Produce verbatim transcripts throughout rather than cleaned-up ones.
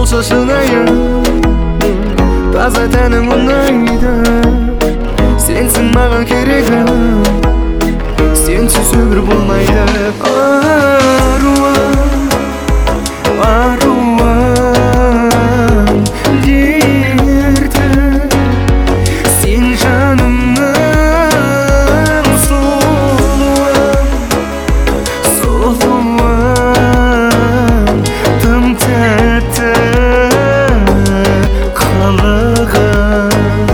болса шынайы, таза тәнім ұнайды. Сенсің маған керегім, сенсіз өмір болмайды. Аруым, аруым дерті, сен жанымның сұлуым, сұлуым, тым тәтті қылығым.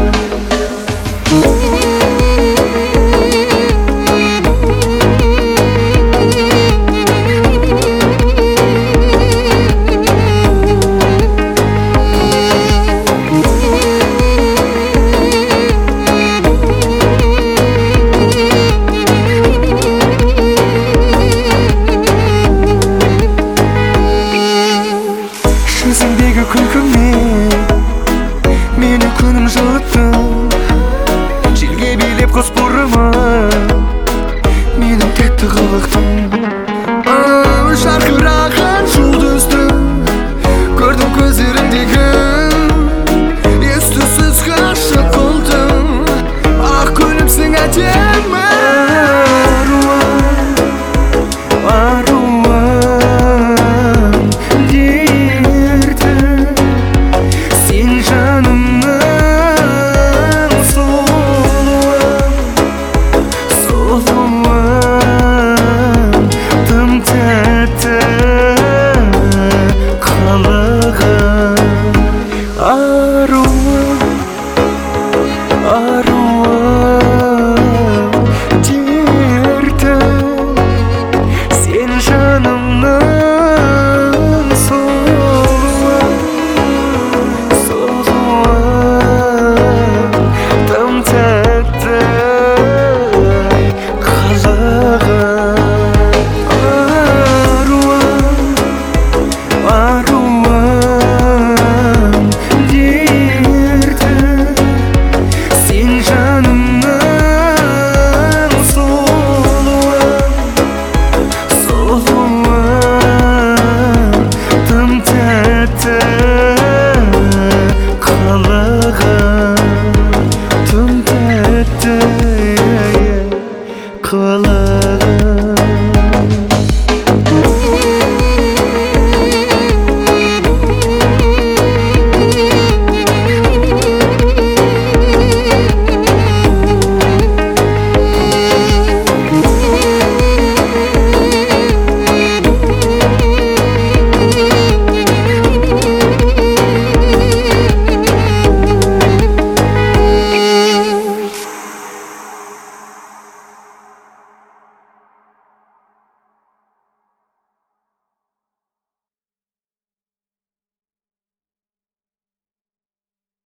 Жүзіңдегі күлкіңмен мені күнім жылытты. Желге билеп құс бұрымы менің тәтті қылықтым. Жарқыраған жұлдызды көрдім көздеріңдегі, ес-түссіз ғашық болдым. Ақ күлімсің әдемі,